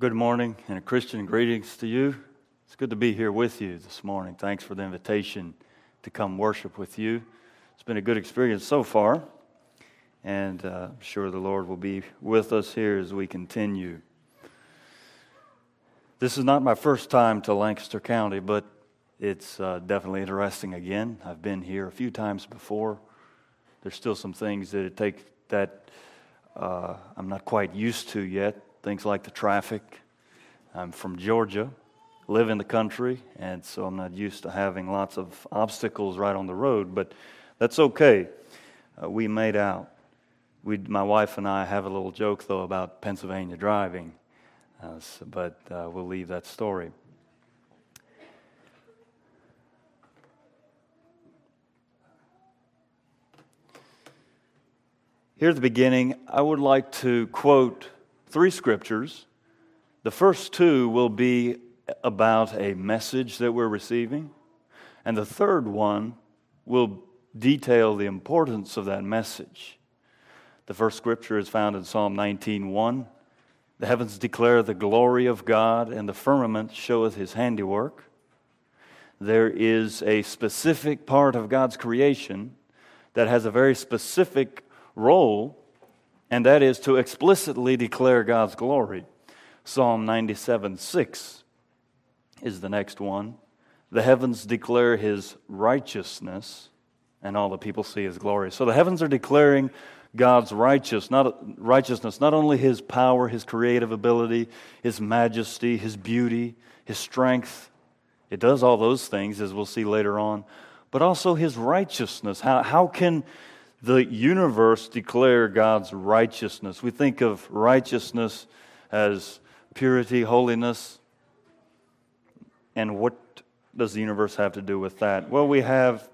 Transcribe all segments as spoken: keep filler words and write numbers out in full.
Good morning and a Christian greetings to you. It's good to be here with you this morning. Thanks for the invitation to come worship with you. It's been a good experience so far, and uh, I'm sure the Lord will be with us here as we continue. This is not my first time to Lancaster County, but it's uh, definitely interesting again. I've been here a few times before. There's still some things that it takes that uh, I'm not quite used to yet. Things like the traffic. I'm from Georgia, live in the country, and so I'm not used to having lots of obstacles right on the road, but that's okay. Uh, we made out. We, my wife and I have a little joke, though, about Pennsylvania driving, uh, so, but uh, we'll leave that story. Here at the beginning, I would like to quote three scriptures. The first two will be about a message that we're receiving, and the third one will detail the importance of that message. The first scripture is found in Psalm nineteen one. The heavens declare the glory of God, and the firmament showeth his handiwork. There is a specific part of God's creation that has a very specific role, and that is to explicitly declare God's glory. Psalm ninety-seven six is the next one. The heavens declare his righteousness, and all the people see his glory. So the heavens are declaring God's righteous, not, righteousness, not only his power, his creative ability, his majesty, his beauty, his strength. It does all those things, as we'll see later on, but also his righteousness. How, how can the universe declare God's righteousness? We think of righteousness as purity, holiness. And what does the universe have to do with that? Well, we have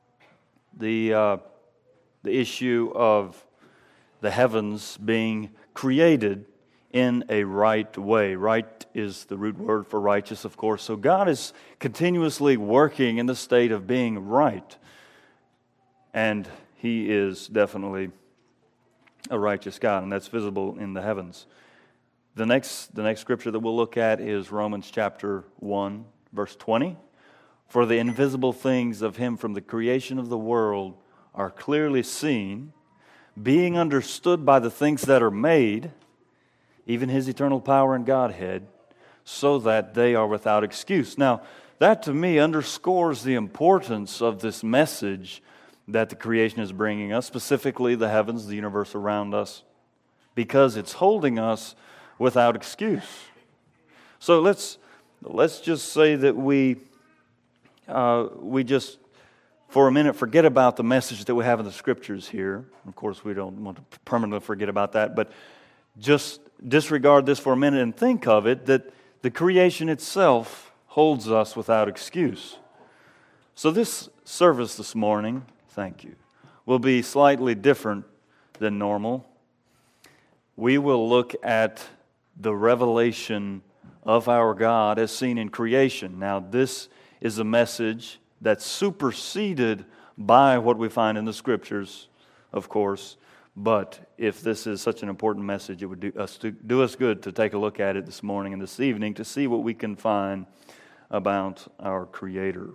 the uh, the issue of the heavens being created in a right way. Right is the root word for righteous, of course. So God is continuously working in the state of being right. And He is definitely a righteous God, and that's visible in the heavens. The next, the next scripture that we'll look at is Romans chapter one, verse twenty. For the invisible things of him from the creation of the world are clearly seen, being understood by the things that are made, even his eternal power and Godhead, so that they are without excuse. Now, that to me underscores the importance of this message that the creation is bringing us, specifically the heavens, the universe around us, because it's holding us without excuse. So let's let's just say that we uh, we just for a minute forget about the message that we have in the scriptures here. Of course, we don't want to permanently forget about that, but just disregard this for a minute and think of it that the creation itself holds us without excuse. So this service this morning, thank you, will be slightly different than normal. We will look at the revelation of our God as seen in creation. Now, this is a message that's superseded by what we find in the Scriptures, of course. But if this is such an important message, it would do us, to, do us good to take a look at it this morning and this evening to see what we can find about our Creator.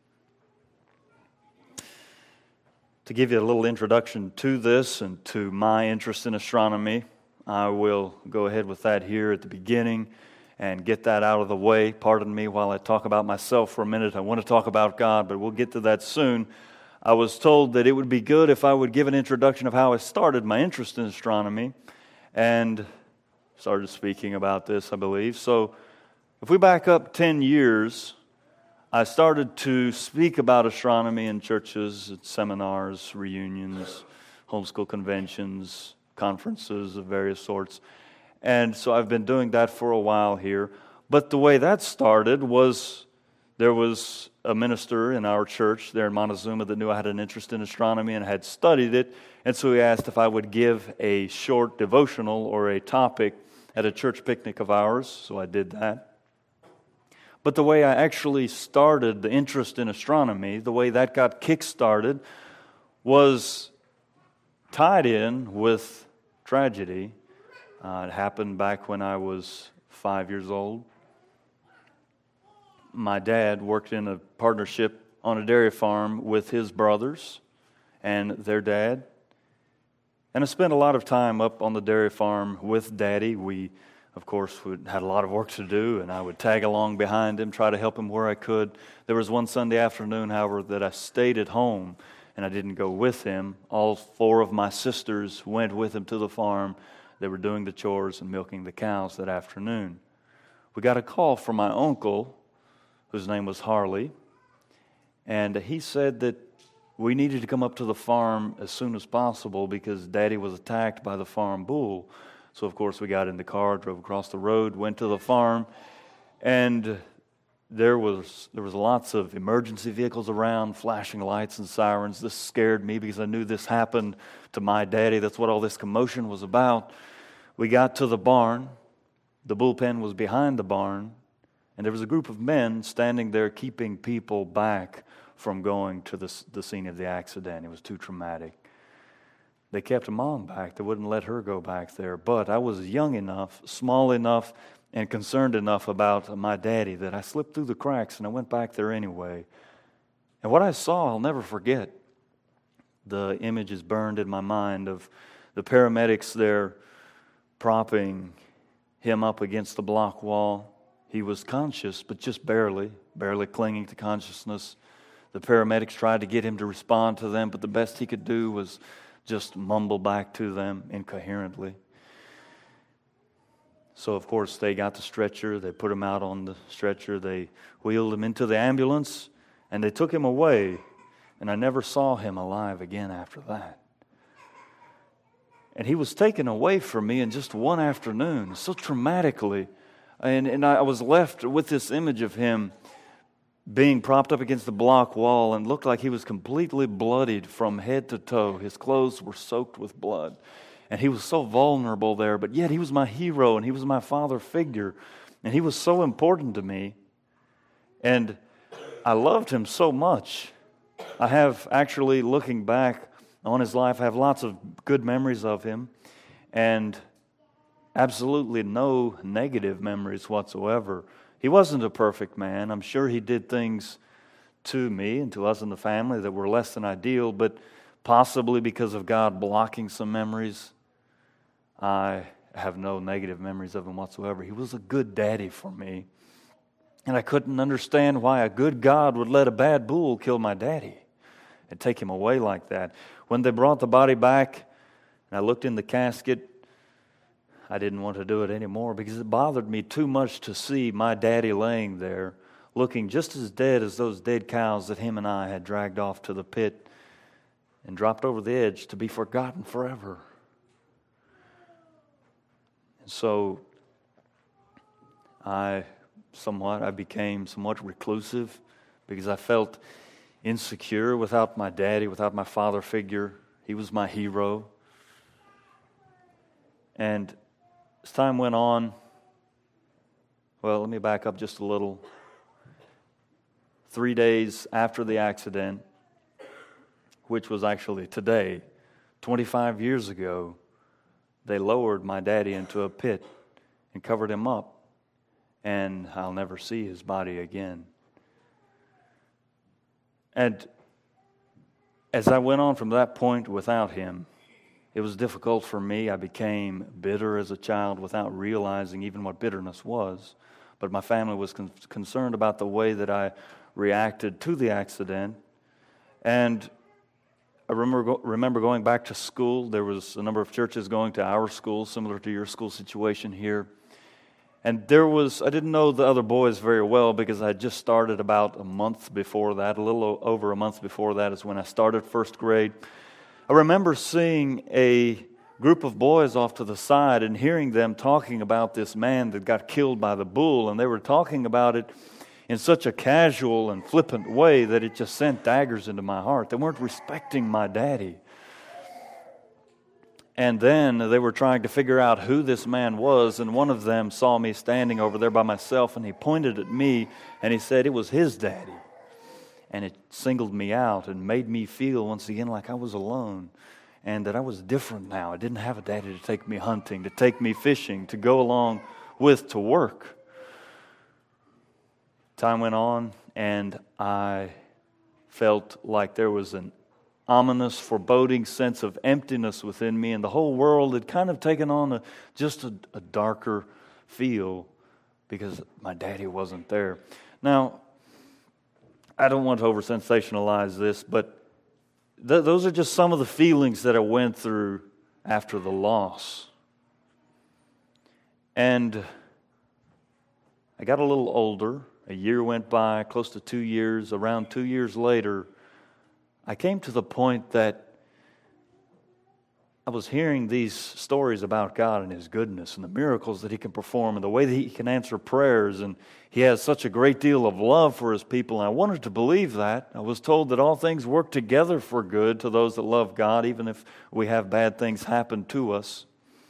To give you a little introduction to this and to my interest in astronomy, I will go ahead with that here at the beginning and get that out of the way. Pardon me while I talk about myself for a minute. I want to talk about God, but we'll get to that soon. I was told that it would be good if I would give an introduction of how I started my interest in astronomy, and started speaking about this, I believe. So if we back up ten years, I started to speak about astronomy in churches, at seminars, reunions, homeschool conventions, conferences of various sorts. And so I've been doing that for a while here. But the way that started was there was a minister in our church there in Montezuma that knew I had an interest in astronomy and had studied it. And so he asked if I would give a short devotional or a topic at a church picnic of ours. So I did that. But the way I actually started the interest in astronomy, the way that got kick-started, was tied in with tragedy. Uh, it happened back when I was five years old. My dad worked in a partnership on a dairy farm with his brothers and their dad. And I spent a lot of time up on the dairy farm with Daddy. We, of course, would, had a lot of work to do, and I would tag along behind him, try to help him where I could. There was one Sunday afternoon, however, that I stayed at home, and I didn't go with him. All four of my sisters went with him to the farm. They were doing the chores and milking the cows that afternoon. We got a call from my uncle, whose name was Harley, and he said that we needed to come up to the farm as soon as possible because Daddy was attacked by the farm bull. So, of course, we got in the car, drove across the road, went to the farm, and there was there was lots of emergency vehicles around, flashing lights and sirens. This scared me because I knew this happened to my daddy. That's what all this commotion was about. We got to the barn. The bullpen was behind the barn, and there was a group of men standing there keeping people back from going to the, the scene of the accident. It was too traumatic. They kept Mom back. They wouldn't let her go back there. But I was young enough, small enough, and concerned enough about my daddy that I slipped through the cracks and I went back there anyway. And what I saw, I'll never forget. The image is burned in my mind of the paramedics there propping him up against the block wall. He was conscious, but just barely, barely clinging to consciousness. The paramedics tried to get him to respond to them, but the best he could do was just mumble back to them incoherently. So, of course, they got the stretcher. They put him out on the stretcher. They wheeled him into the ambulance, and they took him away. And I never saw him alive again after that. And he was taken away from me in just one afternoon, so traumatically. And, and I was left with this image of him being propped up against the block wall and looked like he was completely bloodied from head to toe. His clothes were soaked with blood. And he was so vulnerable there, but yet he was my hero and he was my father figure. And he was so important to me. And I loved him so much. I have actually, looking back on his life, I have lots of good memories of him. And absolutely no negative memories whatsoever. He wasn't a perfect man. I'm sure he did things to me and to us in the family that were less than ideal, but possibly because of God blocking some memories, I have no negative memories of him whatsoever. He was a good daddy for me, and I couldn't understand why a good God would let a bad bull kill my daddy and take him away like that. When they brought the body back, and I looked in the casket, I didn't want to do it anymore because it bothered me too much to see my daddy laying there looking just as dead as those dead cows that him and I had dragged off to the pit and dropped over the edge to be forgotten forever. And so I somewhat, I became somewhat reclusive because I felt insecure without my daddy, without my father figure. He was my hero. And as time went on, well, let me back up just a little. Three days after the accident, which was actually today, twenty-five years ago, they lowered my daddy into a pit and covered him up, and I'll never see his body again. And as I went on from that point without him, it was difficult for me. I became bitter as a child without realizing even what bitterness was. But my family was con- concerned about the way that I reacted to the accident. And I remember, go- remember going back to school. There was a number of churches going to our school, similar to your school situation here. And there was, I didn't know the other boys very well because I had just started about a month before that. A little over a month before that is when I started first grade. I remember seeing a group of boys off to the side and hearing them talking about this man that got killed by the bull, and they were talking about it in such a casual and flippant way that it just sent daggers into my heart. They weren't respecting my daddy. And then they were trying to figure out who this man was, and one of them saw me standing over there by myself, and he pointed at me, and he said it was his daddy. And it singled me out and made me feel once again like I was alone and that I was different now. I didn't have a daddy to take me hunting, to take me fishing, to go along with to work. Time went on, and I felt like there was an ominous, foreboding sense of emptiness within me, and the whole world had kind of taken on a, just a, a darker feel because my daddy wasn't there. Now, I don't want to over-sensationalize this, but th- those are just some of the feelings that I went through after the loss. And I got a little older. A year went by, close to two years. Around two years later, I came to the point that I was hearing these stories about God and His goodness and the miracles that He can perform and the way that He can answer prayers, and He has such a great deal of love for His people, and I wanted to believe that. I was told that all things work together for good to those that love God, even if we have bad things happen to us.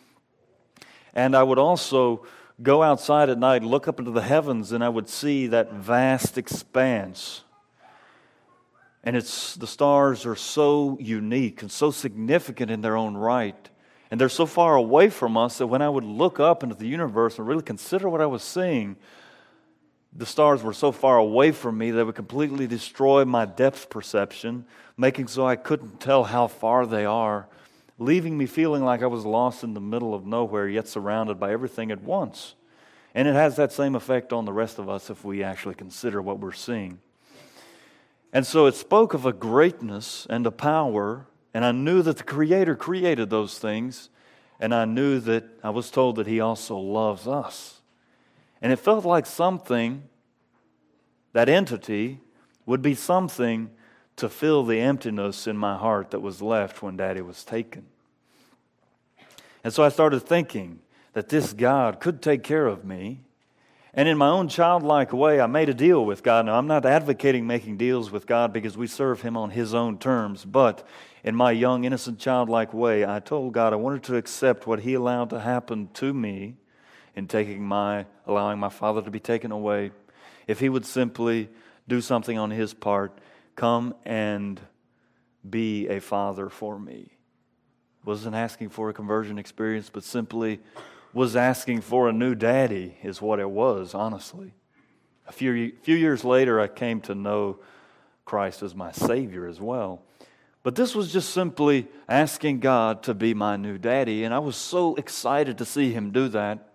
And I would also go outside at night, look up into the heavens, and I would see that vast expanse. And it's the stars are so unique and so significant in their own right. And they're so far away from us that when I would look up into the universe and really consider what I was seeing, the stars were so far away from me that they would completely destroy my depth perception, making so I couldn't tell how far they are, leaving me feeling like I was lost in the middle of nowhere, yet surrounded by everything at once. And it has that same effect on the rest of us if we actually consider what we're seeing. And so it spoke of a greatness and a power, and I knew that the Creator created those things, and I knew that I was told that He also loves us. And it felt like something, that entity, would be something to fill the emptiness in my heart that was left when Daddy was taken. And so I started thinking that this God could take care of me. And in my own childlike way, I made a deal with God. Now, I'm not advocating making deals with God because we serve Him on His own terms. But in my young, innocent, childlike way, I told God I wanted to accept what He allowed to happen to me in taking my, allowing my father to be taken away. If He would simply do something on His part, come and be a father for me. Wasn't asking for a conversion experience, but simply was asking for a new daddy is what it was, honestly. A few, few years later, I came to know Christ as my Savior as well. But this was just simply asking God to be my new daddy, and I was so excited to see Him do that.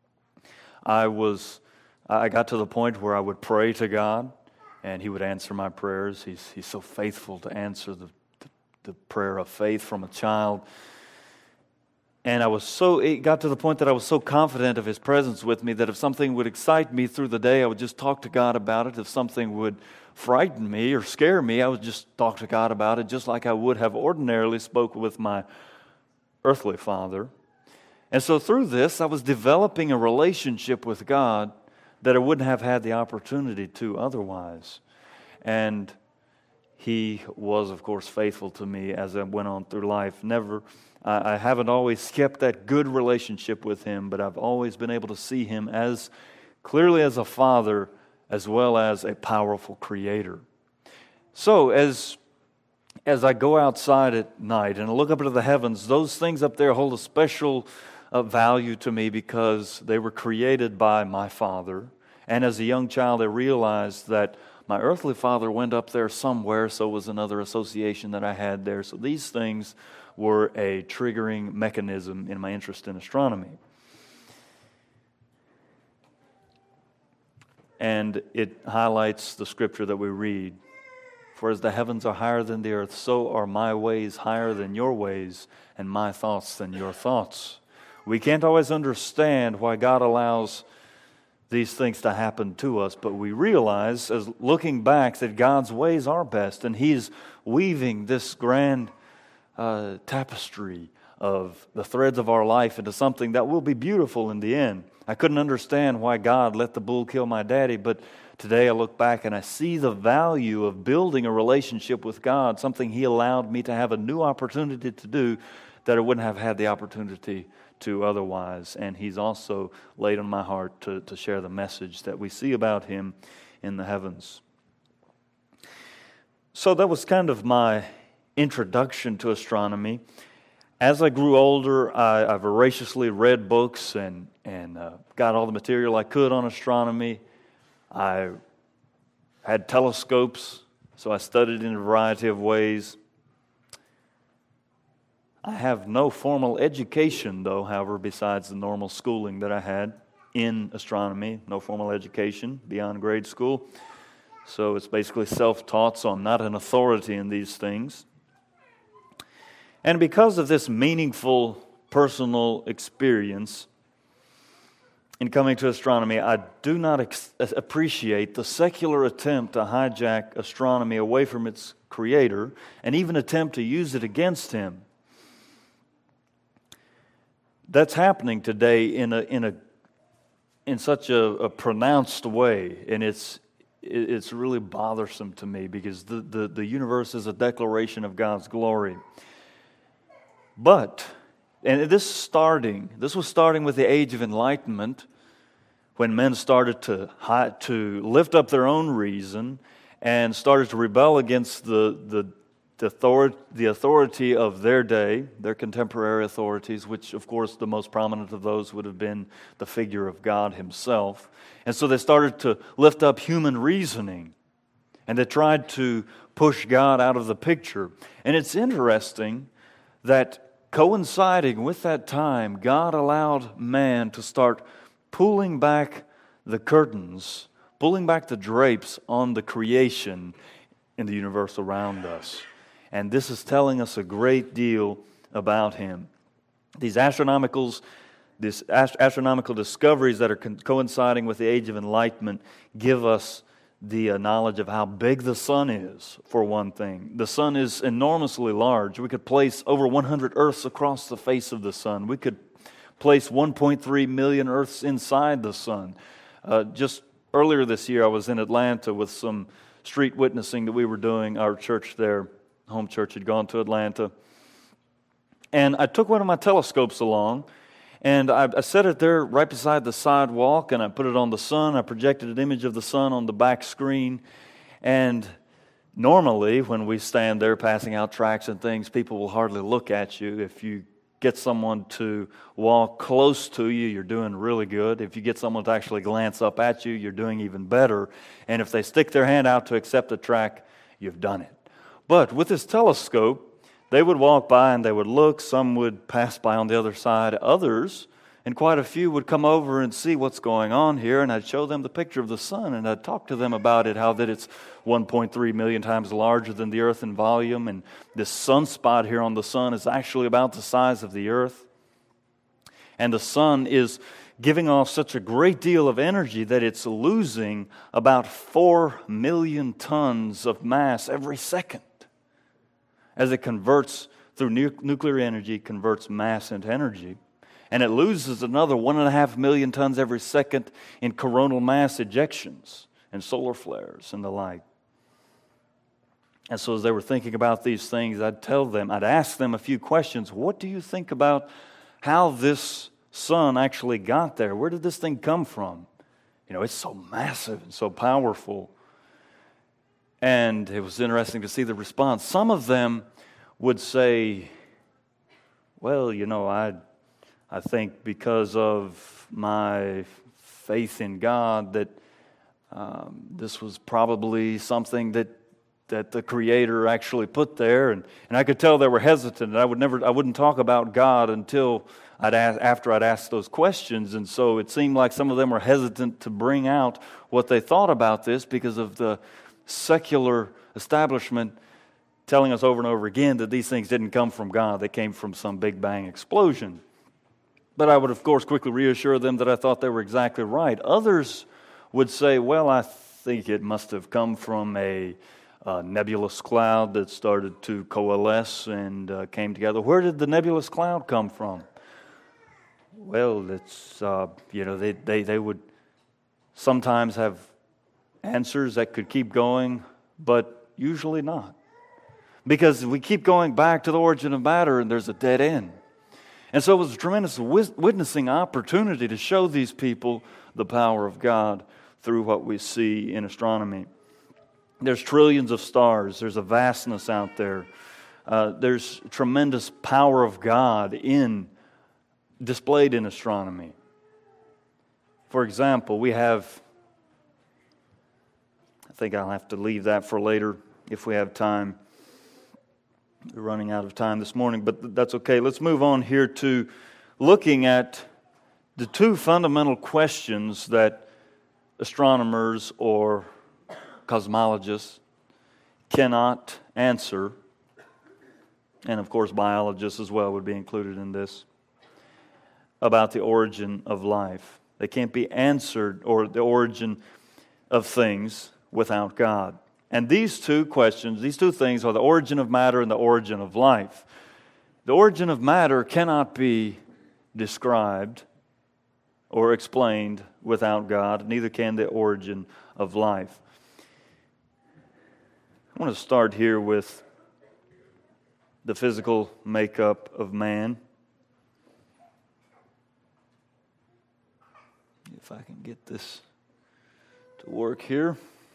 I was, I got to the point where I would pray to God, and He would answer my prayers. He's, he's so faithful to answer the, the, the prayer of faith from a child. And I was so, it got to the point that I was so confident of His presence with me that if something would excite me through the day, I would just talk to God about it. If something would frighten me or scare me, I would just talk to God about it, just like I would have ordinarily spoken with my earthly father. And so through this, I was developing a relationship with God that I wouldn't have had the opportunity to otherwise. And He was, of course, faithful to me as I went on through life. Never, I, I haven't always kept that good relationship with Him, but I've always been able to see Him as clearly as a father as well as a powerful creator. So as as I go outside at night and I look up into the heavens, those things up there hold a special uh, value to me because they were created by my Father. And as a young child, I realized that my earthly father went up there somewhere, so was another association that I had there. So these things were a triggering mechanism in my interest in astronomy. And it highlights the scripture that we read. For as the heavens are higher than the earth, so are my ways higher than your ways, and my thoughts than your thoughts. We can't always understand why God allows these things to happen to us, but we realize, as looking back, that God's ways are best, and He's weaving this grand uh, tapestry of the threads of our life into something that will be beautiful in the end. I couldn't understand why God let the bull kill my daddy, but today I look back and I see the value of building a relationship with God, something He allowed me to have a new opportunity to do that I wouldn't have had the opportunity to otherwise. And He's also laid on my heart to, to share the message that we see about Him in the heavens. So that was kind of my introduction to astronomy. as I grew older, I, I voraciously read books and, and uh, got all the material I could on astronomy. I had telescopes, so I studied in a variety of ways. I have no formal education, though, however, besides the normal schooling that I had in astronomy. No formal education beyond grade school. So it's basically self-taught, so I'm not an authority in these things. And because of this meaningful personal experience in coming to astronomy, I do not ex- appreciate the secular attempt to hijack astronomy away from its creator and even attempt to use it against him. That's happening today in a in a in such a, a pronounced way, and it's it's really bothersome to me because the, the, the universe is a declaration of God's glory. But, and this starting, this was starting with the Age of Enlightenment, when men started to to lift up their own reason and started to rebel against the the the authority, the authority of their day, their contemporary authorities, which, of course, the most prominent of those would have been the figure of God Himself. And so they started to lift up human reasoning, and they tried to push God out of the picture. And it's interesting that coinciding with that time, God allowed man to start pulling back the curtains, pulling back the drapes on the creation in the universe around us. And this is telling us a great deal about Him. These astronomicals, these ast- astronomical discoveries that are co- coinciding with the Age of Enlightenment give us the uh, knowledge of how big the sun is, for one thing. The sun is enormously large. We could place over one hundred Earths across the face of the sun. We could place one point three million Earths inside the sun. Uh, just earlier this year, I was in Atlanta with some street witnessing that we were doing. Our church there, home church, had gone to Atlanta. And I took one of my telescopes along, and I, I set it there right beside the sidewalk, and I put it on the sun. I projected an image of the sun on the back screen. And normally, when we stand there passing out tracts and things, people will hardly look at you. If you get someone to walk close to you, you're doing really good. If you get someone to actually glance up at you, you're doing even better. And if they stick their hand out to accept a tract, you've done it. But with this telescope, they would walk by and they would look. Some would pass by on the other side. Others, and quite a few, would come over and see what's going on here. And I'd show them the picture of the sun, and I'd talk to them about it, how that it's one point three million times larger than the Earth in volume. And this sunspot here on the sun is actually about the size of the Earth. And the sun is giving off such a great deal of energy that it's losing about four million tons of mass every second, as it converts through nu- nuclear energy, converts mass into energy. And it loses another one and a half million tons every second in coronal mass ejections and solar flares and the like. And so as they were thinking about these things, I'd tell them, I'd ask them a few questions. What do you think about how this sun actually got there? Where did this thing come from? You know, it's so massive and so powerful. And it was interesting to see the response. Some of them would say, well, you know, I I think because of my faith in God that um, this was probably something that that the Creator actually put there, and, and I could tell they were hesitant. And I would never, I wouldn't talk about God until I'd ask, after I'd asked those questions, and so it seemed like some of them were hesitant to bring out what they thought about this because of the secular establishment telling us over and over again that these things didn't come from God; they came from some Big Bang explosion. But I would, of course, quickly reassure them that I thought they were exactly right. Others would say, well, I think it must have come from a uh, nebulous cloud that started to coalesce and uh, came together. Where did the nebulous cloud come from? Well, it's, uh, you know, they, they, they would sometimes have answers that could keep going, but usually not. Because we keep going back to the origin of matter and there's a dead end. And so it was a tremendous witnessing opportunity to show these people the power of God through what we see in astronomy. There's trillions of stars. There's a vastness out there. Uh, there's tremendous power of God in displayed in astronomy. For example, we have, I think I'll have to leave that for later if we have time. We're running out of time this morning, but that's okay. Let's move on here to looking at the two fundamental questions that astronomers or cosmologists cannot answer, and of course biologists as well would be included in this, about the origin of life. They can't be answered, or the origin of things, without God. And these two questions, these two things are the origin of matter and the origin of life. The origin of matter cannot be described or explained without God, neither can the origin of life. I want to start here with the physical makeup of man. If I can get this to work here.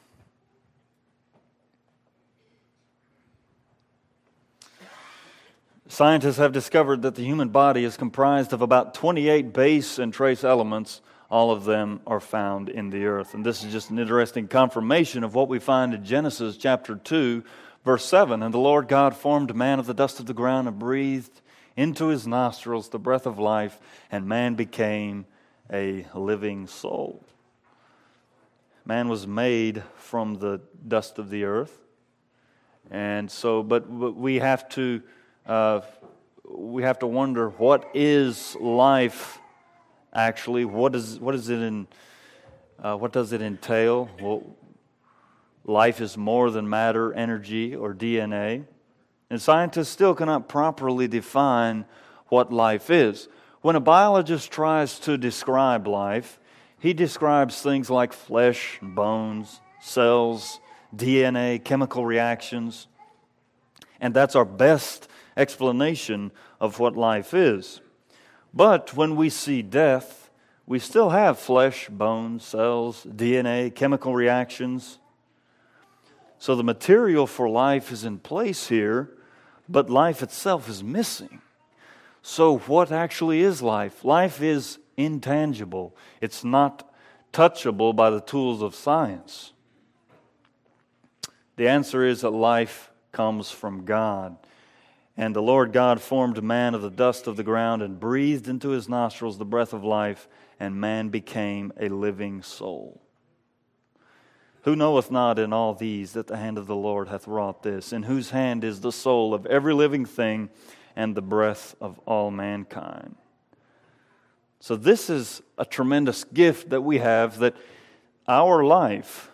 Scientists have discovered that the human body is comprised of about twenty-eight base and trace elements. All of them are found in the earth. And this is just an interesting confirmation of what we find in Genesis chapter two, verse seven. And the Lord God formed man of the dust of the ground and breathed into his nostrils the breath of life, and man became a living soul. Man was made from the dust of the earth. And so, but we have to uh, we have to wonder, what is life actually? What is what is it in? Uh, what does it entail? Well, life is more than matter, energy, or D N A, and scientists still cannot properly define what life is. When a biologist tries to describe life, he describes things like flesh, bones, cells, D N A, chemical reactions, and that's our best explanation of what life is. But when we see death, we still have flesh, bones, cells, D N A, chemical reactions. So the material for life is in place here, but life itself is missing. So what actually is life? Life is intangible. It's not touchable by the tools of science. The answer is that life comes from God. And the Lord God formed man of the dust of the ground and breathed into his nostrils the breath of life, and man became a living soul. Who knoweth not in all these that the hand of the Lord hath wrought this, in whose hand is the soul of every living thing, and the breath of all mankind. So this is a tremendous gift that we have, that our life,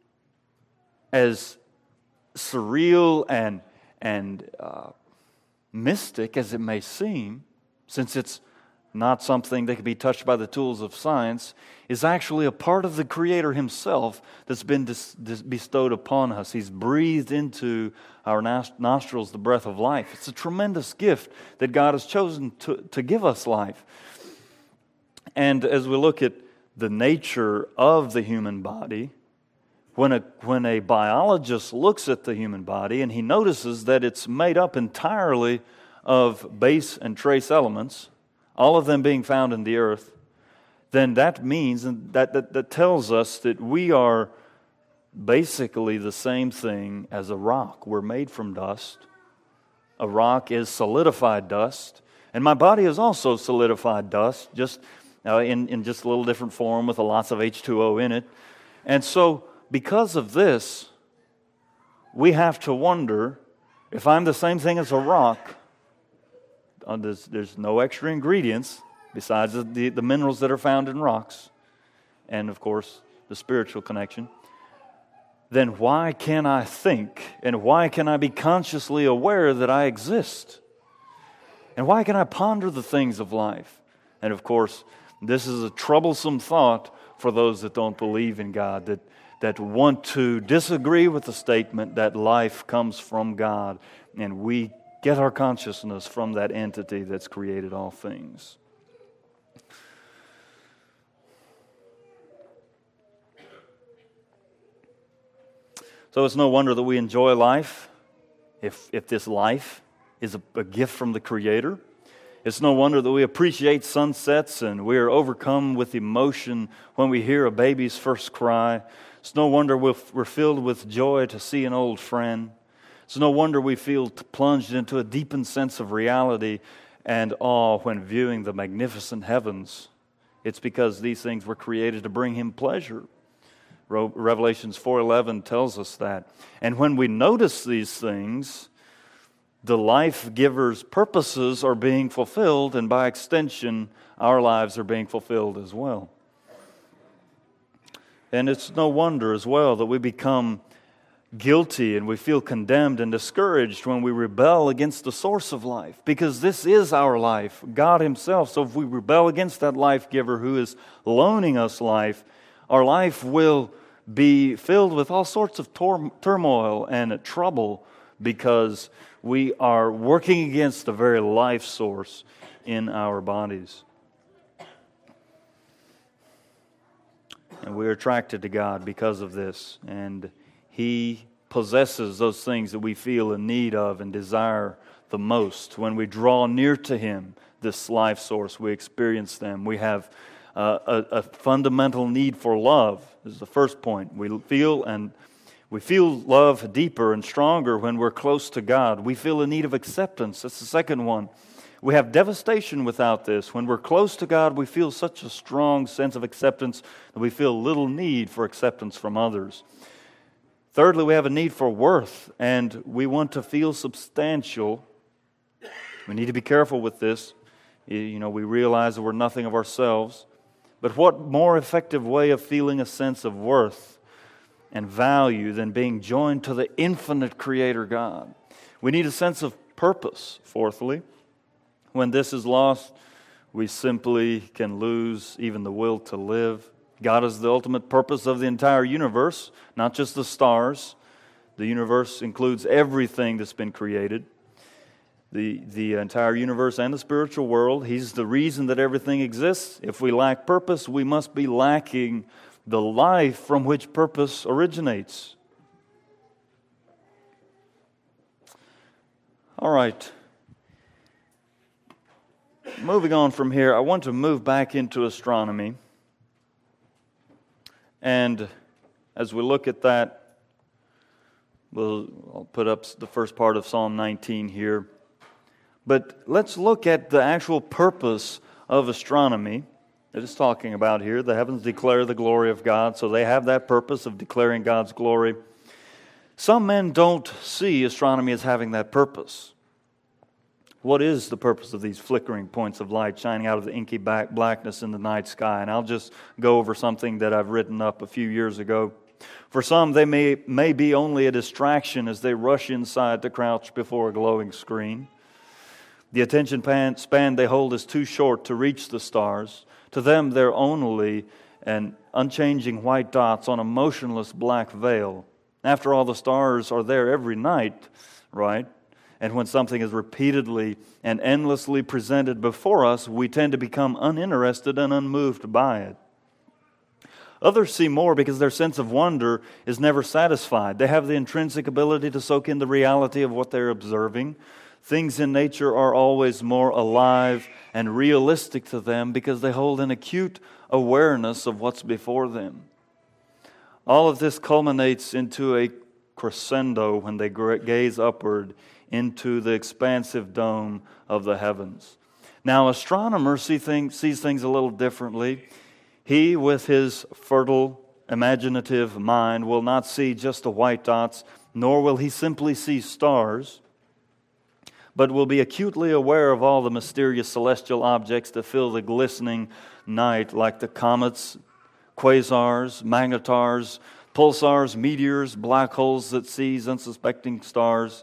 as surreal and and uh, mystic as it may seem, since it's not something that can be touched by the tools of science, is actually a part of the Creator Himself that's been dis- dis- bestowed upon us. He's breathed into our nas- nostrils the breath of life. It's a tremendous gift that God has chosen to, to give us life. And as we look at the nature of the human body, when a, when a biologist looks at the human body and he notices that it's made up entirely of base and trace elements, all of them being found in the earth, then that means, and that, that, that tells us that we are basically the same thing as a rock. We're made from dust. A rock is solidified dust. And my body is also solidified dust, just uh, in, in just a little different form with a lots of H two O in it. And so, because of this, we have to wonder, if I'm the same thing as a rock, uh, there's, there's no extra ingredients besides the, the, the minerals that are found in rocks, and of course, the spiritual connection, then why can I think, and why can I be consciously aware that I exist? And why can I ponder the things of life? And of course, this is a troublesome thought for those that don't believe in God, that, that want to disagree with the statement that life comes from God, and we get our consciousness from that entity that's created all things. So it's no wonder that we enjoy life, if if this life is a, a gift from the Creator. It's no wonder that we appreciate sunsets and we are overcome with emotion when we hear a baby's first cry. It's no wonder we're filled with joy to see an old friend. It's no wonder we feel plunged into a deepened sense of reality and awe when viewing the magnificent heavens. It's because these things were created to bring Him pleasure. Revelations four eleven tells us that. And when we notice these things, the life giver's purposes are being fulfilled, and by extension, our lives are being fulfilled as well. And it's no wonder as well that we become guilty and we feel condemned and discouraged when we rebel against the source of life, because this is our life, God Himself. So if we rebel against that life giver who is loaning us life, our life will be filled with all sorts of tor- turmoil and trouble, because we are working against the very life source in our bodies. And we are attracted to God because of this. And He possesses those things that we feel in need of and desire the most. When we draw near to Him, this life source, we experience them. We have uh, a, a fundamental need for love. This is the first point. We feel and We feel love deeper and stronger when we're close to God. We feel a need of acceptance. That's the second one. We have devastation without this. When we're close to God, we feel such a strong sense of acceptance that we feel little need for acceptance from others. Thirdly, we have a need for worth, and we want to feel substantial. We need to be careful with this. You know, we realize that we're nothing of ourselves. But what more effective way of feeling a sense of worth and value than being joined to the infinite Creator God? We need a sense of purpose, fourthly. When this is lost, we simply can lose even the will to live. God is the ultimate purpose of the entire universe, not just the stars. The universe includes everything that's been created. The, the entire universe and the spiritual world. He's the reason that everything exists. If we lack purpose, we must be lacking the life from which purpose originates. All right. Moving on from here, I want to move back into astronomy. And as we look at that, we'll, I'll put up the first part of Psalm nineteen here. But let's look at the actual purpose of astronomy. It is talking about here, the heavens declare the glory of God, so they have that purpose of declaring God's glory. Some men don't see astronomy as having that purpose. What is the purpose of these flickering points of light shining out of the inky blackness in the night sky? And I'll just go over something that I've written up a few years ago. For some, they may, may be only a distraction as they rush inside to crouch before a glowing screen. The attention span they hold is too short to reach the stars. To them, they're only an unchanging white dots on a motionless black veil. After all, the stars are there every night, right? And when something is repeatedly and endlessly presented before us, we tend to become uninterested and unmoved by it. Others see more because their sense of wonder is never satisfied. They have the intrinsic ability to soak in the reality of what they're observing. Things in nature are always more alive and realistic to them because they hold an acute awareness of what's before them. All of this culminates into a crescendo when they gaze upward into the expansive dome of the heavens. Now, astronomers see things, sees things a little differently. He, with his fertile, imaginative mind, will not see just the white dots, nor will he simply see stars, but will be acutely aware of all the mysterious celestial objects that fill the glistening night, like the comets, quasars, magnetars, pulsars, meteors, black holes that seize unsuspecting stars,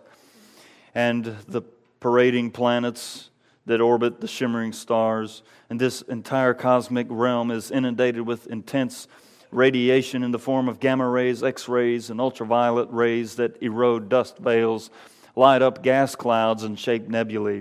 and the parading planets that orbit the shimmering stars. And this entire cosmic realm is inundated with intense radiation in the form of gamma rays, X-rays, and ultraviolet rays that erode dust veils, light up gas clouds, and shape nebulae.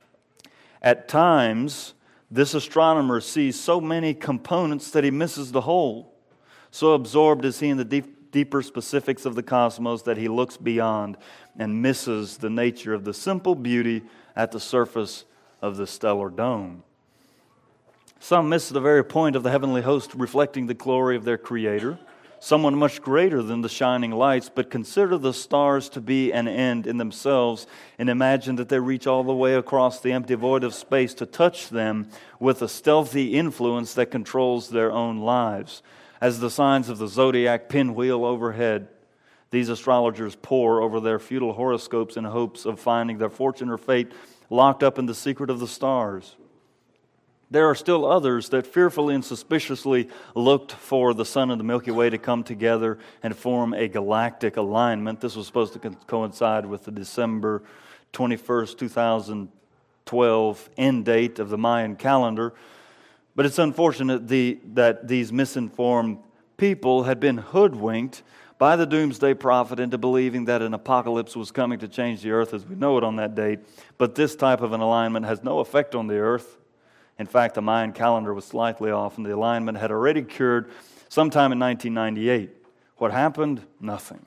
At times, this astronomer sees so many components that he misses the whole. So absorbed is he in the deep deeper specifics of the cosmos that he looks beyond and misses the nature of the simple beauty at the surface of the stellar dome. Some miss the very point of the heavenly host reflecting the glory of their Creator, someone much greater than the shining lights, but consider the stars to be an end in themselves and imagine that they reach all the way across the empty void of space to touch them with a stealthy influence that controls their own lives. As the signs of the zodiac pinwheel overhead, these astrologers pore over their futile horoscopes in hopes of finding their fortune or fate locked up in the secret of the stars. There are still others that fearfully and suspiciously looked for the sun and the Milky Way to come together and form a galactic alignment. This was supposed to co- coincide with the December twenty-first, two thousand twelve end date of the Mayan calendar. But it's unfortunate the, that these misinformed people had been hoodwinked by the doomsday prophet into believing that an apocalypse was coming to change the earth as we know it on that date. But this type of an alignment has no effect on the earth. In fact, the Mayan calendar was slightly off, and the alignment had already occurred sometime in nineteen ninety-eight. What happened? Nothing.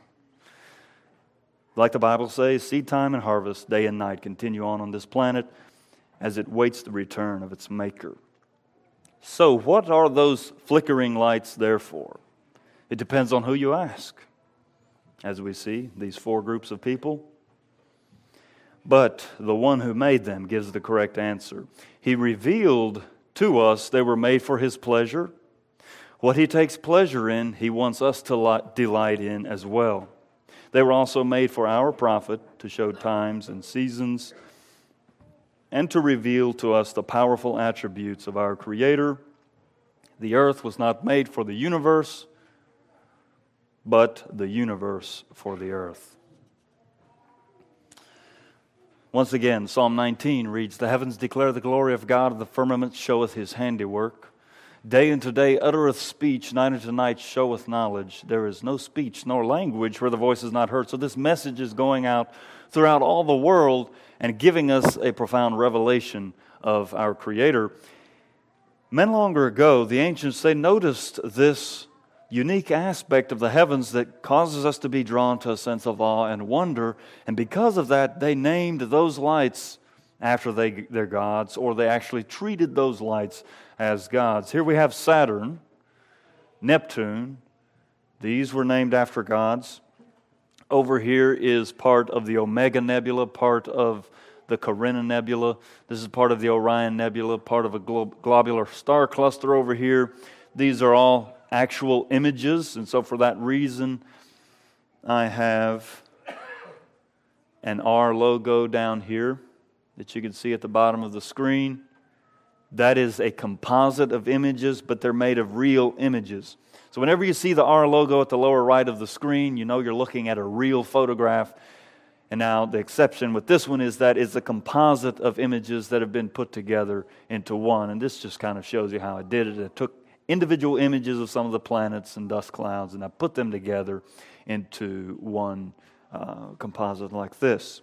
Like the Bible says, seed time and harvest, day and night, continue on on this planet as it waits the return of its Maker. So, what are those flickering lights there for? It depends on who you ask. As we see, these four groups of people. But the one who made them gives the correct answer. He revealed to us they were made for His pleasure. What He takes pleasure in, He wants us to delight in as well. They were also made for our profit, to show times and seasons, and to reveal to us the powerful attributes of our Creator. The earth was not made for the universe, but the universe for the earth. Once again, Psalm nineteen reads, "The heavens declare the glory of God, and the firmament showeth His handiwork. Day unto day uttereth speech, night unto night showeth knowledge. There is no speech nor language where the voice is not heard." So this message is going out throughout all the world and giving us a profound revelation of our Creator. Men longer ago, the ancients, they noticed this unique aspect of the heavens that causes us to be drawn to a sense of awe and wonder. And because of that, they named those lights after they, their gods, or they actually treated those lights as gods. Here we have Saturn, Neptune. These were named after gods. Over here is part of the Omega Nebula, part of the Carina Nebula. This is part of the Orion Nebula, part of a glo- globular star cluster over here. These are all actual images, and so for that reason, I have an R logo down here that you can see at the bottom of the screen. That is a composite of images, but they're made of real images. So whenever you see the R logo at the lower right of the screen, you know you're looking at a real photograph. And now the exception with this one is that it's a composite of images that have been put together into one. And this just kind of shows you how I did it. I took individual images of some of the planets and dust clouds, and I put them together into one uh, composite like this.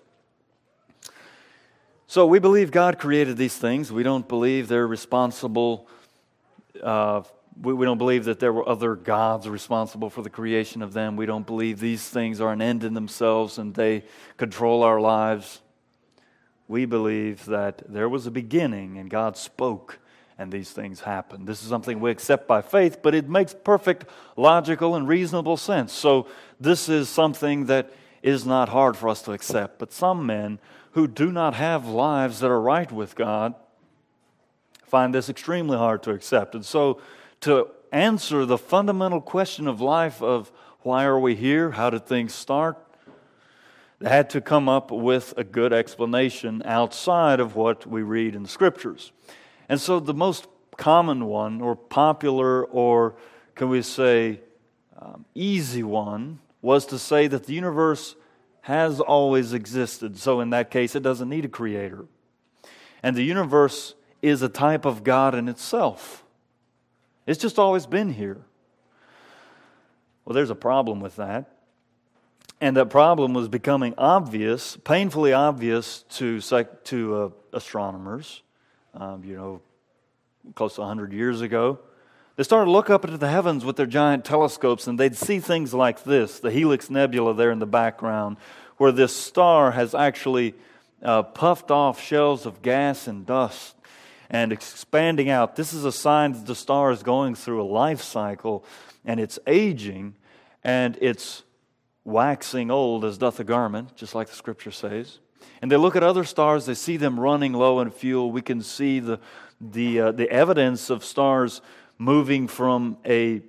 So we believe God created these things. We don't believe they're responsible. Uh, we, we don't believe that there were other gods responsible for the creation of them. We don't believe these things are an end in themselves and they control our lives. We believe that there was a beginning and God spoke and these things happen. This is something we accept by faith, but it makes perfect logical and reasonable sense. So this is something that is not hard for us to accept. But some men who do not have lives that are right with God find this extremely hard to accept. And so to answer the fundamental question of life of why are we here, how did things start, they had to come up with a good explanation outside of what we read in the Scriptures. And so the most common one, or popular, or can we say um, easy one, was to say that the universe has always existed. So in that case, it doesn't need a creator. And the universe is a type of God in itself. It's just always been here. Well, there's a problem with that. And that problem was becoming obvious, painfully obvious to, to uh, astronomers. Um, you know, close to one hundred years ago, They started to look up into the heavens with their giant telescopes, and they'd see things like this, the Helix Nebula there in the background, where this star has actually uh, puffed off shells of gas and dust and expanding out. This is a sign that the star is going through a life cycle, and it's aging, and it's waxing old as doth a garment, just like the Scripture says. And they look at other stars, they see them running low on fuel. We can see the the uh, the evidence of stars moving from a,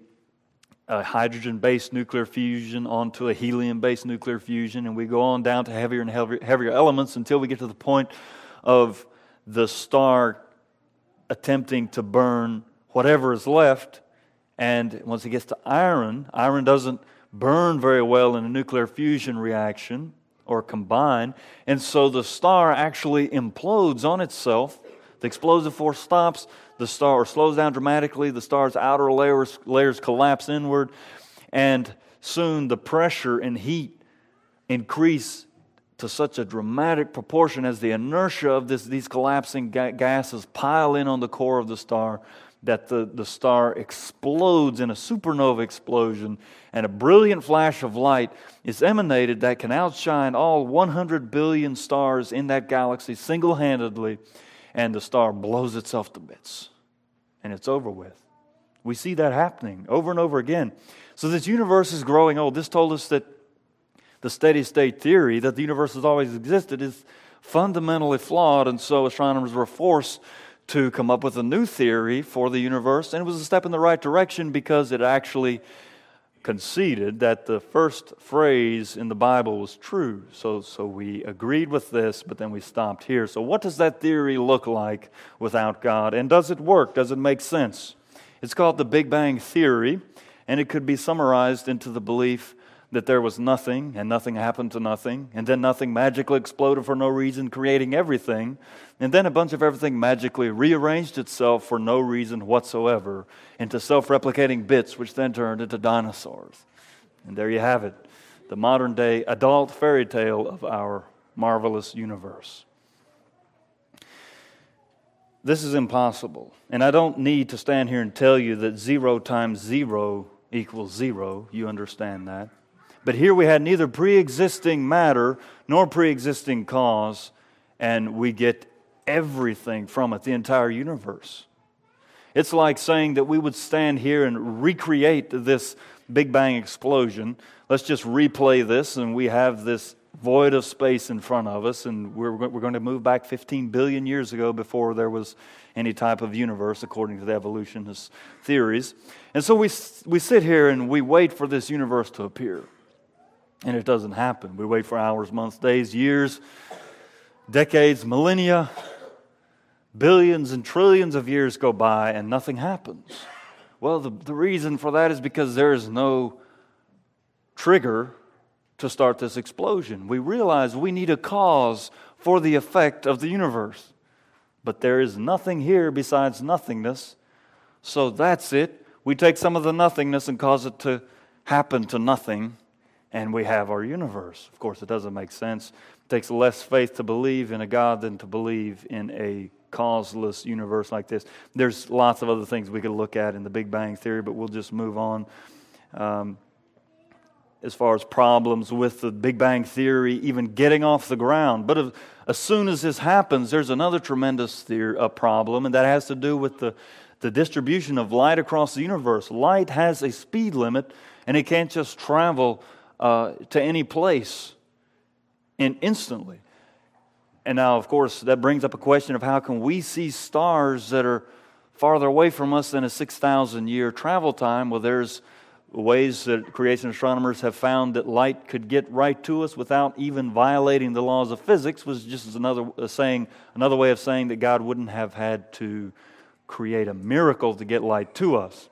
a hydrogen-based nuclear fusion onto a helium-based nuclear fusion, and we go on down to heavier and heavier, heavier elements until we get to the point of the star attempting to burn whatever is left. And once it gets to iron, iron doesn't burn very well in a nuclear fusion reaction or combine, and so the star actually implodes on itself. The explosive force stops, the star slows down dramatically, the star's outer layers, layers collapse inward, and soon the pressure and heat increase to such a dramatic proportion as the inertia of this, these collapsing ga- gases pile in on the core of the star, that the, the star explodes in a supernova explosion, and a brilliant flash of light is emanated that can outshine all one hundred billion stars in that galaxy single-handedly, and the star blows itself to bits, and it's over with. We see that happening over and over again. So this universe is growing old. This told us that the steady-state theory that the universe has always existed is fundamentally flawed, and so astronomers were forced to come up with a new theory for the universe, and it was a step in the right direction because it actually conceded that the first phrase in the Bible was true. So, so we agreed with this, but then we stopped here. So what does that theory look like without God? And does it work? Does it make sense? It's called the Big Bang Theory, and it could be summarized into the belief that there was nothing, and nothing happened to nothing, and then nothing magically exploded for no reason, creating everything, and then a bunch of everything magically rearranged itself for no reason whatsoever into self-replicating bits, which then turned into dinosaurs. And there you have it, the modern-day adult fairy tale of our marvelous universe. This is impossible, and I don't need to stand here and tell you that zero times zero equals zero. You understand that. But here we had neither pre-existing matter nor pre-existing cause, and we get everything from it, the entire universe. It's like saying that we would stand here and recreate this Big Bang explosion. Let's just replay this, and we have this void of space in front of us, and we're, we're going to move back fifteen billion years ago before there was any type of universe, according to the evolutionist theories. And so we we sit here and we wait for this universe to appear. And it doesn't happen. We wait for hours, months, days, years, decades, millennia, billions and trillions of years go by and nothing happens. Well, the, the reason for that is because there is no trigger to start this explosion. We realize we need a cause for the effect of the universe. But there is nothing here besides nothingness. So that's it. We take some of the nothingness and cause it to happen to nothing. And we have our universe. Of course, it doesn't make sense. It takes less faith to believe in a God than to believe in a causeless universe like this. There's lots of other things we could look at in the Big Bang Theory, but we'll just move on. Um, as far as problems with the Big Bang Theory even getting off the ground. But if, as soon as this happens, there's another tremendous theory, uh, problem, and that has to do with the, the distribution of light across the universe. Light has a speed limit, and it can't just travel Uh, to any place in instantly. And now, of course, that brings up a question of how can we see stars that are farther away from us than a six thousand year travel time? Well, there's ways that creation astronomers have found that light could get right to us without even violating the laws of physics, was just another uh, saying, another way of saying that God wouldn't have had to create a miracle to get light to us.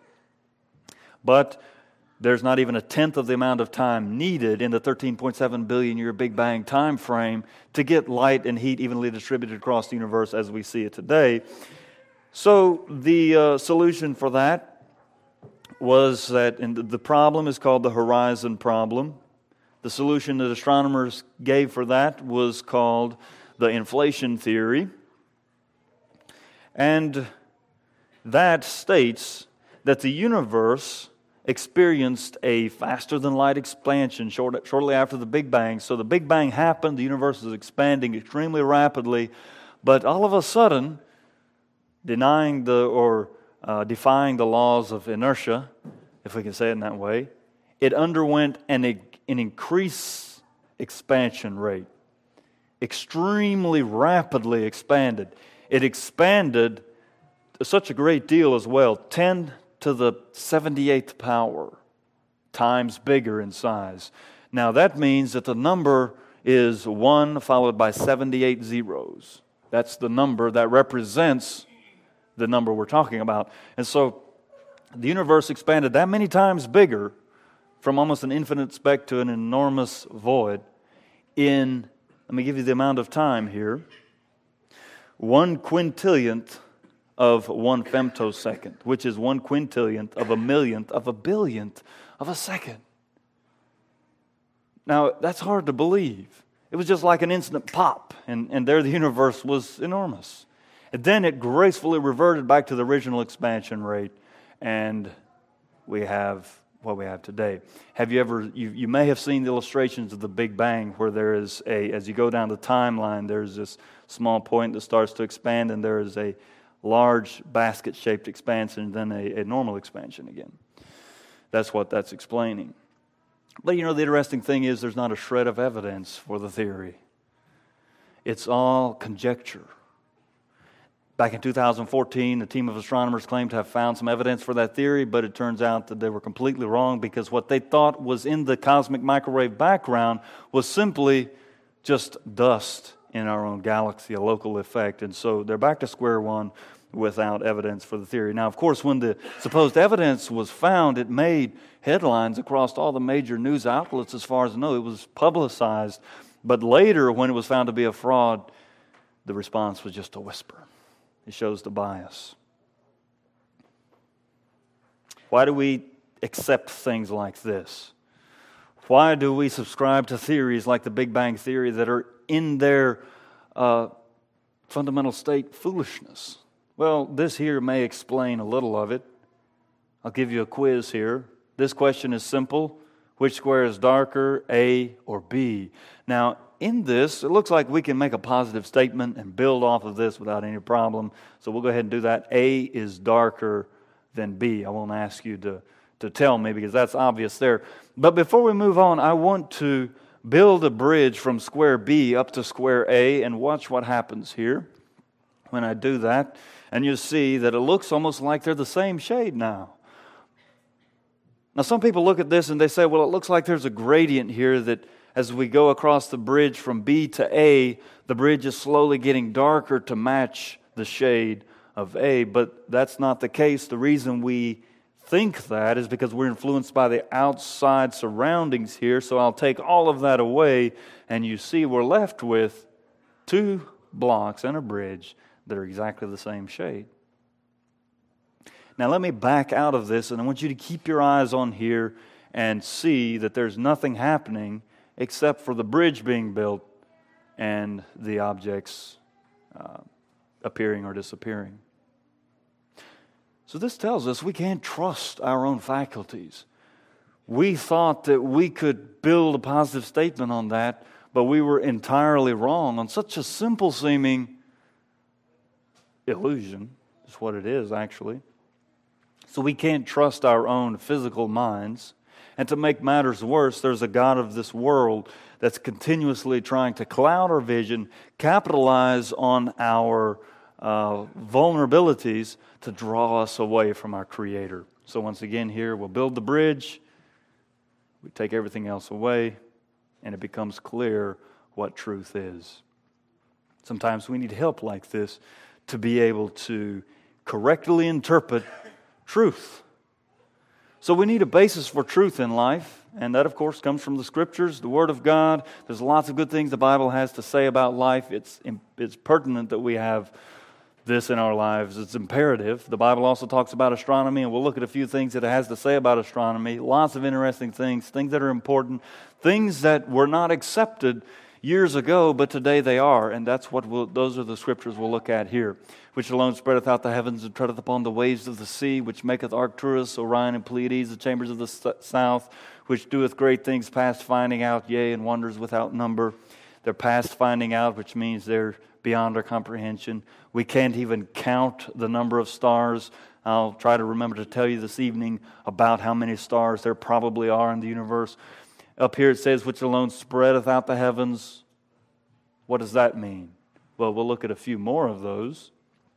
But there's not even a tenth of the amount of time needed in the thirteen point seven billion year Big Bang time frame to get light and heat evenly distributed across the universe as we see it today. So the uh, solution for that was that, and the problem is called the horizon problem. The solution that astronomers gave for that was called the inflation theory. And that states that the universe experienced a faster-than-light expansion short, shortly after the Big Bang. So the Big Bang happened, the universe is expanding extremely rapidly, but all of a sudden, denying the or uh, defying the laws of inertia, if we can say it in that way, it underwent an, an increased expansion rate, extremely rapidly expanded. It expanded such a great deal as well, ten to the seventy-eighth power times bigger in size. Now that means that the number is one followed by seventy-eight zeros. That's the number that represents the number we're talking about. And so the universe expanded that many times bigger from almost an infinite speck to an enormous void in, let me give you the amount of time here, one quintillionth of one femtosecond, which is one quintillionth of a millionth of a billionth of a second. Now, that's hard to believe. It was just like an instant pop, and, and there the universe was enormous. And then it gracefully reverted back to the original expansion rate, and we have what we have today. Have you ever, you, you may have seen the illustrations of the Big Bang where there is a, as you go down the timeline, there's this small point that starts to expand, and there is a large basket-shaped expansion, and then a, a normal expansion again. That's what that's explaining. But you know, the interesting thing is there's not a shred of evidence for the theory. It's all conjecture. Back in two thousand fourteen, a team of astronomers claimed to have found some evidence for that theory, but it turns out that they were completely wrong because what they thought was in the cosmic microwave background was simply just dust in our own galaxy, a local effect. And so they're back to square one without evidence for the theory. Now, of course, when the supposed evidence was found, it made headlines across all the major news outlets as far as I know. It was publicized. But later, when it was found to be a fraud, the response was just a whisper. It shows the bias. Why do we accept things like this? Why do we subscribe to theories like the Big Bang Theory that are in their uh, fundamental state foolishness? Well, this here may explain a little of it. I'll give you a quiz here. This question is simple. Which square is darker, A or B? Now, in this, it looks like we can make a positive statement and build off of this without any problem. So we'll go ahead and do that. A is darker than B. I won't ask you to, to tell me because that's obvious there. But before we move on, I want to build a bridge from square B up to square A and watch what happens here when I do that. And you'll see that it looks almost like they're the same shade now. Now, some people look at this and they say, well, it looks like there's a gradient here that as we go across the bridge from B to A, the bridge is slowly getting darker to match the shade of A. But that's not the case. The reason we think that is because we're influenced by the outside surroundings here. So I'll take all of that away, and you see we're left with two blocks and a bridge that are exactly the same shade. Now let me back out of this, and I want you to keep your eyes on here and see that there's nothing happening except for the bridge being built and the objects uh, appearing or disappearing. So this tells us we can't trust our own faculties. We thought that we could build a positive statement on that, but we were entirely wrong on such a simple seeming illusion. Is what it is, actually. So we can't trust our own physical minds. And to make matters worse, there's a God of this world that's continuously trying to cloud our vision, capitalize on our uh, vulnerabilities to draw us away from our Creator. So once again here, we'll build the bridge, we take everything else away, and it becomes clear what truth is. Sometimes we need help like this to be able to correctly interpret truth. So we need a basis for truth in life, and that, of course, comes from the Scriptures, the Word of God. There's lots of good things the Bible has to say about life. It's, it's pertinent that we have this in our lives. It's imperative. The Bible also talks about astronomy, and we'll look at a few things that it has to say about astronomy. Lots of interesting things, things that are important, things that were not accepted years ago, but today they are, and that's what we'll, those are the scriptures we'll look at here. Which alone spreadeth out the heavens and treadeth upon the waves of the sea, which maketh Arcturus, Orion, and Pleiades, the chambers of the s- south, which doeth great things past finding out, yea, and wonders without number. They're past finding out, which means they're beyond our comprehension. We can't even count the number of stars. I'll try to remember to tell you this evening about how many stars there probably are in the universe. Up here it says, which alone spreadeth out the heavens. What does that mean? Well, we'll look at a few more of those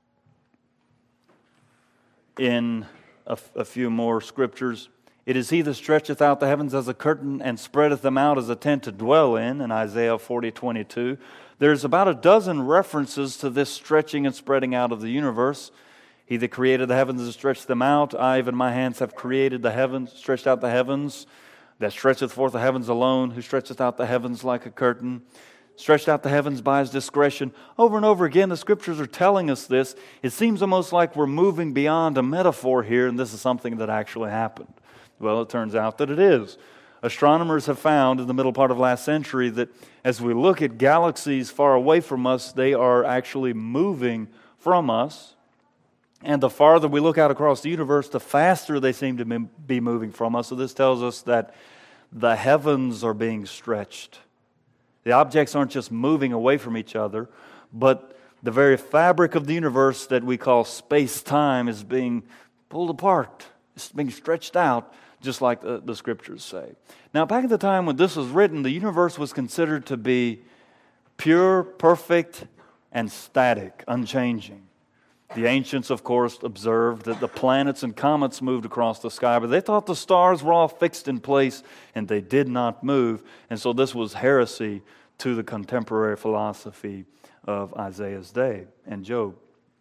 in a, a few more scriptures. It is he that stretcheth out the heavens as a curtain and spreadeth them out as a tent to dwell in, in Isaiah forty twenty-two. There's about a dozen references to this stretching and spreading out of the universe. He that created the heavens and stretched them out, I, even my hands, have created the heavens, stretched out the heavens, that stretcheth forth the heavens alone, who stretcheth out the heavens like a curtain, stretched out the heavens by his discretion. Over and over again, the scriptures are telling us this. It seems almost like we're moving beyond a metaphor here, and this is something that actually happened. Well, it turns out that it is. Astronomers have found in the middle part of last century that as we look at galaxies far away from us, they are actually moving from us. And the farther we look out across the universe, the faster they seem to be moving from us. So this tells us that the heavens are being stretched. The objects aren't just moving away from each other, but the very fabric of the universe that we call space-time is being pulled apart. It's being stretched out, just like the, the scriptures say. Now, back at the time when this was written, the universe was considered to be pure, perfect, and static, unchanging. The ancients, of course, observed that the planets and comets moved across the sky, but they thought the stars were all fixed in place and they did not move. And so this was heresy to the contemporary philosophy of Isaiah's day and Job.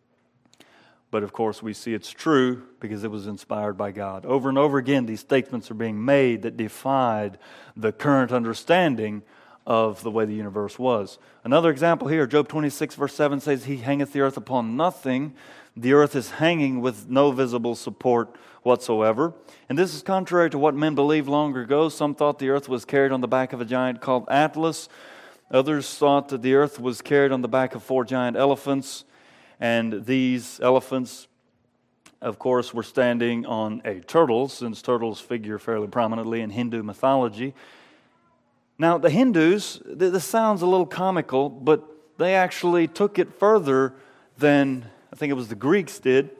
But of course, we see it's true because it was inspired by God. Over and over again, these statements are being made that defied the current understanding of the way the universe was. Another example here, Job twenty-six verse seven says, he hangeth the earth upon nothing. The earth is hanging with no visible support whatsoever. And this is contrary to what men believed long ago. Some thought the earth was carried on the back of a giant called Atlas. Others thought that the earth was carried on the back of four giant elephants. And these elephants, of course, were standing on a turtle, since turtles figure fairly prominently in Hindu mythology. Now, the Hindus, this sounds a little comical, but they actually took it further than, I think it was the Greeks did,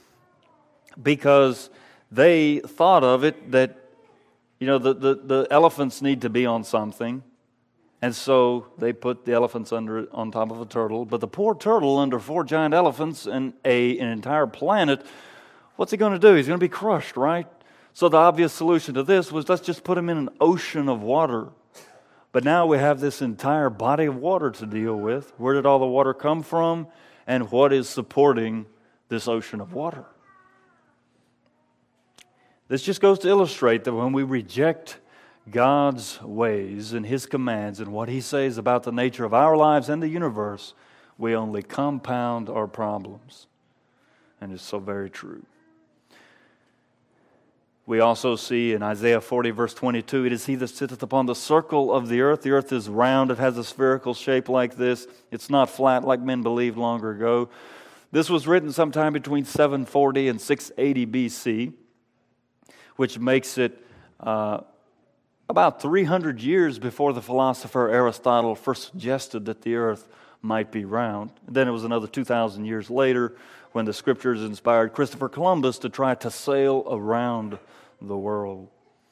because they thought of it that, you know, the, the, the elephants need to be on something, and so they put the elephants under on top of a turtle. But the poor turtle under four giant elephants and a, an entire planet, what's he going to do? He's going to be crushed, right? So the obvious solution to this was, let's just put him in an ocean of water. But now we have this entire body of water to deal with. Where did all the water come from? And what is supporting this ocean of water? This just goes to illustrate that when we reject God's ways and His commands and what He says about the nature of our lives and the universe, we only compound our problems. And it's so very true. We also see in Isaiah forty verse twenty-two, it is He that sitteth upon the circle of the earth. The earth is round, it has a spherical shape like this. It's not flat like men believed long ago. This was written sometime between seven forty and six eighty B C, which makes it uh, about three hundred years before the philosopher Aristotle first suggested that the earth might be round. Then it was another two thousand years later when the scriptures inspired Christopher Columbus to try to sail around the world.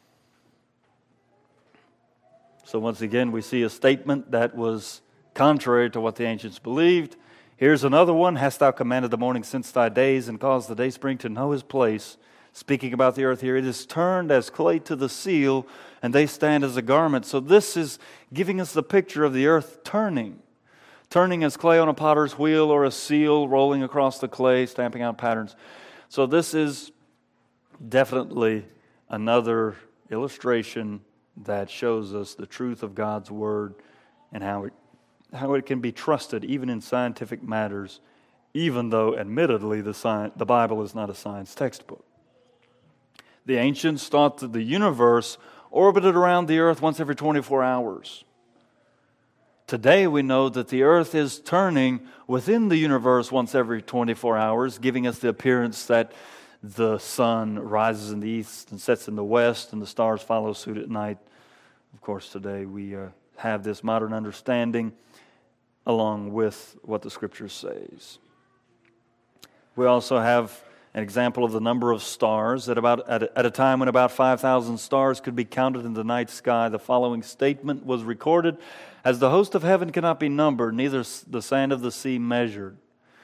So once again, we see a statement that was contrary to what the ancients believed. Here's another one. Hast thou commanded the morning since thy days, and caused the dayspring to know his place? Speaking about the earth here, it is turned as clay to the seal, and they stand as a garment. So this is giving us the picture of the earth turning. Turning as clay on a potter's wheel, or a seal rolling across the clay, stamping out patterns. So this is definitely another illustration that shows us the truth of God's Word and how it, how it can be trusted even in scientific matters, even though, admittedly, the, science, the Bible is not a science textbook. The ancients thought that the universe orbited around the earth once every twenty-four hours. Today we know that the earth is turning within the universe once every twenty-four hours, giving us the appearance that the sun rises in the east and sets in the west, and the stars follow suit at night. Of course, today we uh, have this modern understanding along with what the Scripture says. We also have an example of the number of stars. At about at a, at a time when about five thousand stars could be counted in the night sky, the following statement was recorded: "As the host of heaven cannot be numbered, neither the sand of the sea measured."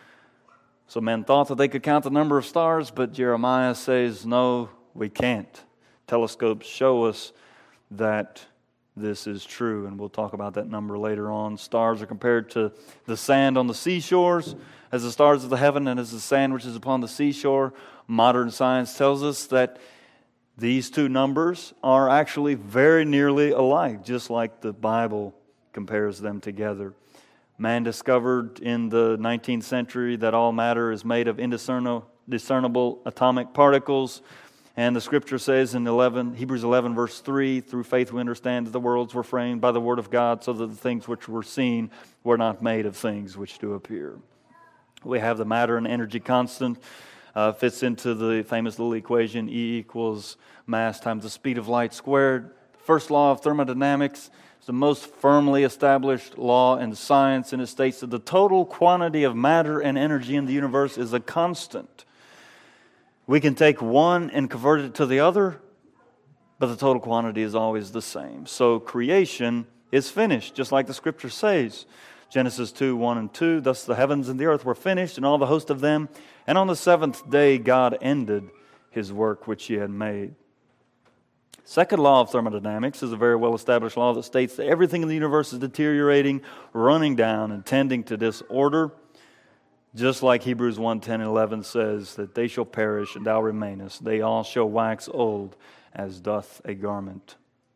So men thought that they could count the number of stars, but Jeremiah says, no, we can't. Telescopes show us that this is true, and we'll talk about that number later on. Stars are compared to the sand on the seashores, as the stars of the heaven and as the sand which is upon the seashore. Modern science tells us that these two numbers are actually very nearly alike, just like the Bible compares them together. Man discovered in the nineteenth century that all matter is made of indiscernible atomic particles. And the Scripture says in eleven, Hebrews eleven, verse three, "Through faith we understand that the worlds were framed by the word of God, so that the things which were seen were not made of things which do appear." We have the matter and energy constant. Uh, fits into the famous little equation, E equals mass times the speed of light squared. First law of thermodynamics. It's the most firmly established law in science, and it states that the total quantity of matter and energy in the universe is a constant. We can take one and convert it to the other, but the total quantity is always the same. So creation is finished, just like the Scripture says. Genesis two, one and two, "Thus the heavens and the earth were finished, and all the host of them. And on the seventh day God ended His work which He had made." Second law of thermodynamics is a very well-established law that states that everything in the universe is deteriorating, running down, and tending to disorder. Just like Hebrews one, ten, and eleven says that they shall perish and thou remainest. They all shall wax old as doth a garment.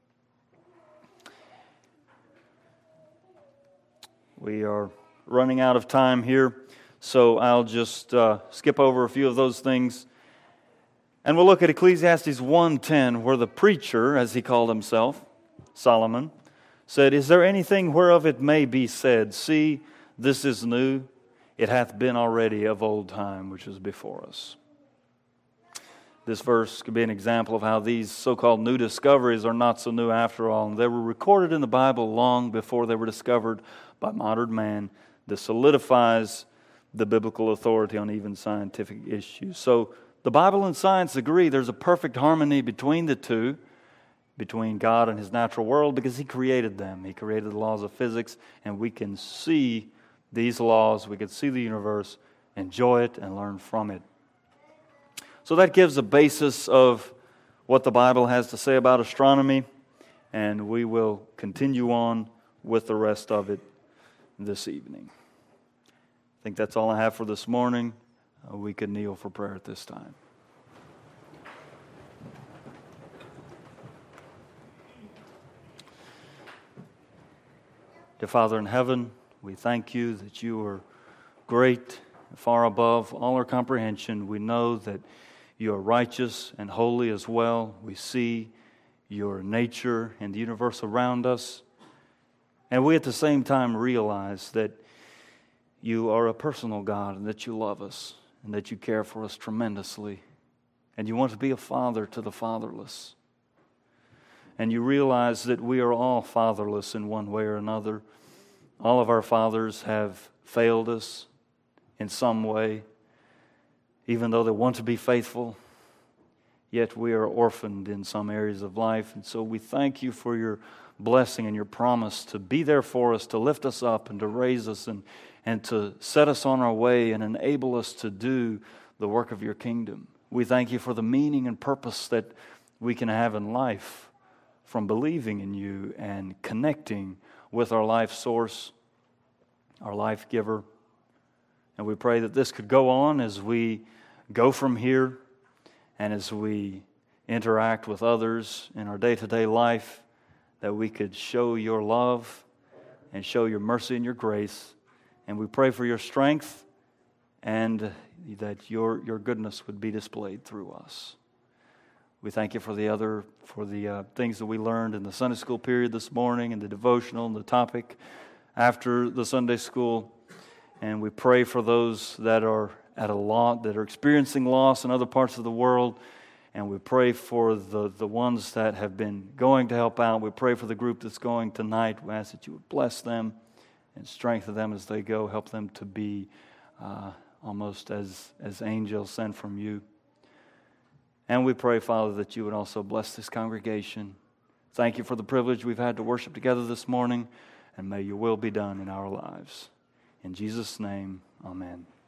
We are running out of time here, so I'll just uh, skip over a few of those things. And we'll look at Ecclesiastes one ten, where the preacher, as he called himself, Solomon, said, "Is there anything whereof it may be said, See, this is new? It hath been already of old time, which is before us." This verse could be an example of how these so-called new discoveries are not so new after all. And they were recorded in the Bible long before they were discovered by modern man. This solidifies the biblical authority on even scientific issues. So the Bible and science agree there's a perfect harmony between the two, between God and His natural world, because He created them. He created the laws of physics, and we can see these laws, we can see the universe, enjoy it, and learn from it. So that gives a basis of what the Bible has to say about astronomy, and we will continue on with the rest of it this evening. I think that's all I have for this morning. Uh, we could kneel for prayer at this time. Dear Father in heaven, we thank You that You are great, far above all our comprehension. We know that You are righteous and holy as well. We see Your nature and the universe around us. And we at the same time realize that You are a personal God and that You love us and that You care for us tremendously. And You want to be a father to the fatherless. And You realize that we are all fatherless in one way or another. All of our fathers have failed us in some way, even though they want to be faithful. Yet we are orphaned in some areas of life. And so we thank You for Your blessing and Your promise to be there for us, to lift us up and to raise us and, and to set us on our way and enable us to do the work of Your kingdom. We thank You for the meaning and purpose that we can have in life from believing in You and connecting with our life source, our life giver. And we pray that this could go on as we go from here and as we interact with others in our day-to-day life, that we could show Your love and show Your mercy and Your grace. And we pray for Your strength and that Your, your goodness would be displayed through us. We thank You for the other, for the uh, things that we learned in the Sunday school period this morning and the devotional and the topic after the Sunday school. And we pray for those that are at a lot, that are experiencing loss in other parts of the world. And we pray for the, the ones that have been going to help out. We pray for the group that's going tonight. We ask that you would bless them and strengthen them as they go. Help them to be uh, almost as, as angels sent from you. And we pray, Father, that you would also bless this congregation. Thank you for the privilege we've had to worship together this morning. And may your will be done in our lives. In Jesus' name, amen.